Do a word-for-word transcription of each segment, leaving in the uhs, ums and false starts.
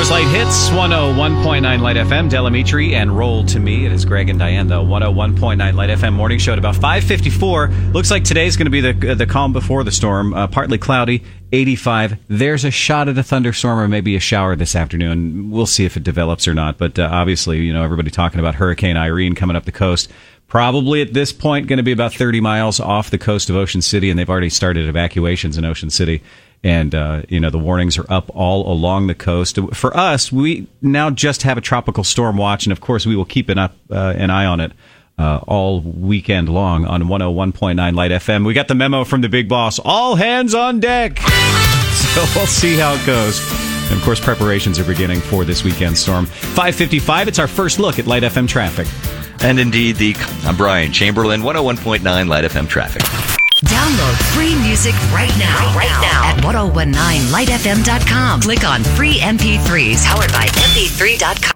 Baltimore's Light Hits, one oh one point nine Light F M, Delamitri and Roll to Me. It is Greg and Diane, the one oh one point nine Light F M morning show at about five fifty-four. Looks like today's going to be the the calm before the storm. Uh, partly cloudy, eighty-five. There's a shot at a thunderstorm or maybe a shower this afternoon. We'll see if it develops or not. But uh, obviously, you know, everybody talking about Hurricane Irene coming up the coast. Probably at this point going to be about thirty miles off the coast of Ocean City, and they've already started evacuations in Ocean City. And, uh, you know, the warnings are up all along the coast. For us, we now just have a tropical storm watch, and, of course, we will keep an, up, uh, an eye on it uh, all weekend long on one oh one point nine Light F M. We got the memo from the big boss, all hands on deck. So we'll see how it goes. And, of course, preparations are beginning for this weekend storm. five fifty-five, it's our first look at Light F M traffic. And, indeed, the I'm Brian Chamberlain, one oh one point nine Light F M traffic. Download free music right now, right now at ten nineteen light f m dot com. Click on free M P threes powered by M P three dot com.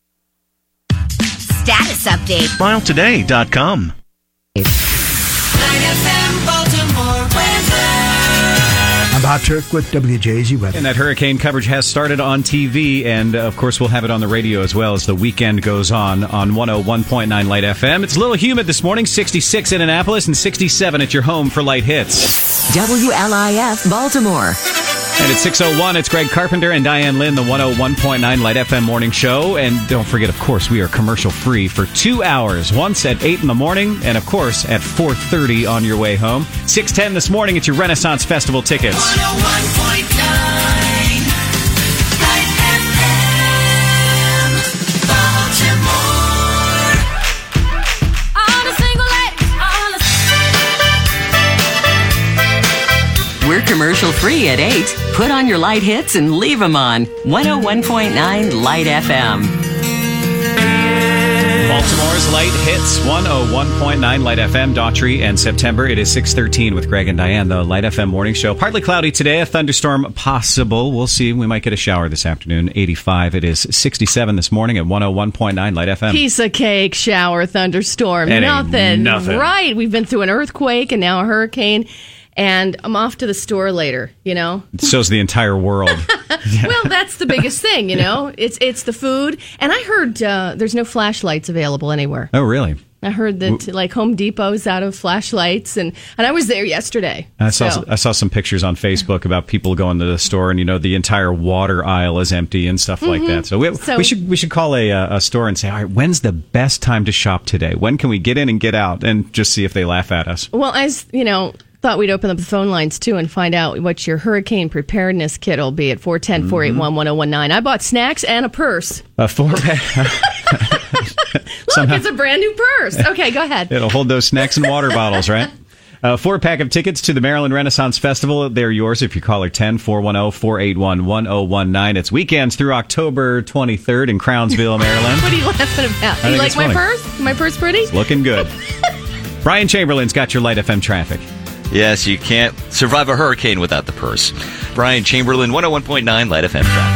Status update. smile today dot com. Light F M Baltimore weather. I'm Bob Turk with W J Z Weather. And that hurricane coverage has started on T V, and, uh, of course, we'll have it on the radio as well as the weekend goes on on one oh one point nine Light F M. It's a little humid this morning, sixty-six in Annapolis and sixty-seven at your home for Light Hits. W L I F Baltimore. And at six oh one, it's Greg Carpenter and Diane Lynn, the one oh one point nine Light F M morning show. And don't forget, of course, we are commercial-free for two hours, once at eight in the morning and, of course, at four thirty on your way home. six ten this morning, it's your Renaissance Festival tickets. one oh one point nine Light F M Baltimore. All the single ladies, all the... We're commercial free at eight. Put on your light hits and leave them on. one oh one point nine Light F M. Baltimore's Light Hits, one oh one point nine Light F M, Daughtry and September. It is six thirteen with Greg and Diane, the Light F M morning show. Partly cloudy today, a thunderstorm possible. We'll see. We might get a shower this afternoon. eighty-five. It is sixty-seven this morning at one oh one point nine Light F M. Piece of cake, shower, thunderstorm. It ain't nothing. nothing. Right. We've been through an earthquake and now a hurricane. And I'm off to the store later, you know? So's the entire world. Well, that's the biggest thing, you know? It's it's the food. And I heard uh, there's no flashlights available anywhere. Oh, really? I heard that, like, Home Depot's out of flashlights, and, and I was there yesterday. I saw so. I saw some pictures on Facebook about people going to the store, and, you know, the entire water aisle is empty and stuff like that. So we, So- we should we should call a, a store and say, all right, when's the best time to shop today? When can we get in and get out? And just see if they laugh at us. Well, I, s- you know, thought we'd open up the phone lines, too, and find out what your hurricane preparedness kit will be at four one zero, four eight one, one oh one nine. I bought snacks and a purse. A four pack. Look, it's a brand new purse. Okay, go ahead. It'll hold those snacks and water bottles, right? A four pack of tickets to the Maryland Renaissance Festival. They're yours if you call her ten, four one zero, four eight one, one oh one nine. It's weekends through October twenty-third in Crownsville, Maryland. What are you laughing about? I You think like it's my funny. purse? My purse pretty? It's looking good. Brian Chamberlain's got your Light F M traffic. Yes, you can't survive a hurricane without the purse. Brian Chamberlain, one oh one point nine Light F M traffic.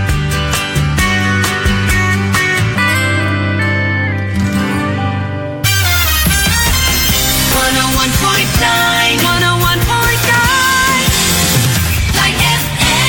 one oh one point nine one oh one point nine Light F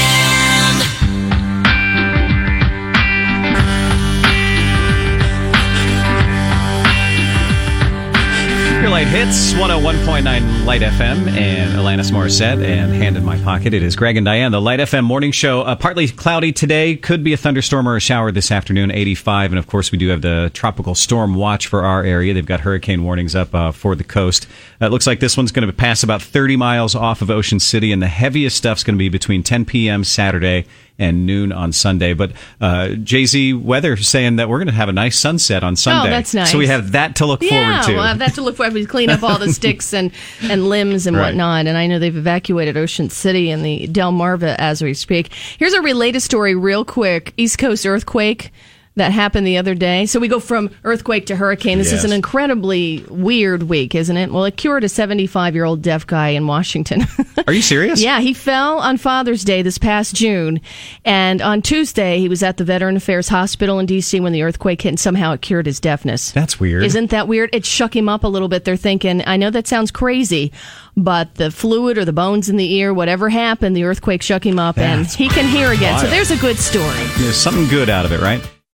M. Your Light Hits, one oh one point nine Light F M, and Alanis Morissette, and Hand in My Pocket. It is Greg and Diane, the Light F M morning show. Uh, partly cloudy today, could be a thunderstorm or a shower this afternoon, eighty-five. And, of course, we do have the tropical storm watch for our area. They've got hurricane warnings up uh, for the coast. Uh, it looks like this one's going to pass about thirty miles off of Ocean City, and the heaviest stuff's going to be between ten p.m. Saturday and noon on Sunday. But uh, J Z Weather saying that we're going to have a nice sunset on Sunday. Oh, that's nice. So we have that to look Yeah, forward to. we'll have that to look forward to. We clean up all the sticks and, and limbs and Right. whatnot. And I know they've evacuated Ocean City and the Delmarva as we speak. Here's a related story real quick. East Coast earthquake. that happened the other day. So we go from earthquake to hurricane. This Yes. is an incredibly weird week, isn't it? Well, it cured a seventy-five-year-old deaf guy in Washington. Are you serious? Yeah, he fell on Father's Day this past June. And on Tuesday, he was at the Veteran Affairs Hospital in D C when the earthquake hit, and somehow it cured his deafness. That's weird. Isn't that weird? It shook him up a little bit. They're thinking, I know that sounds crazy, but the fluid or the bones in the ear, whatever happened, the earthquake shook him up, That's and he can hear again. So wild. there's a good story. There's something good out of it, right?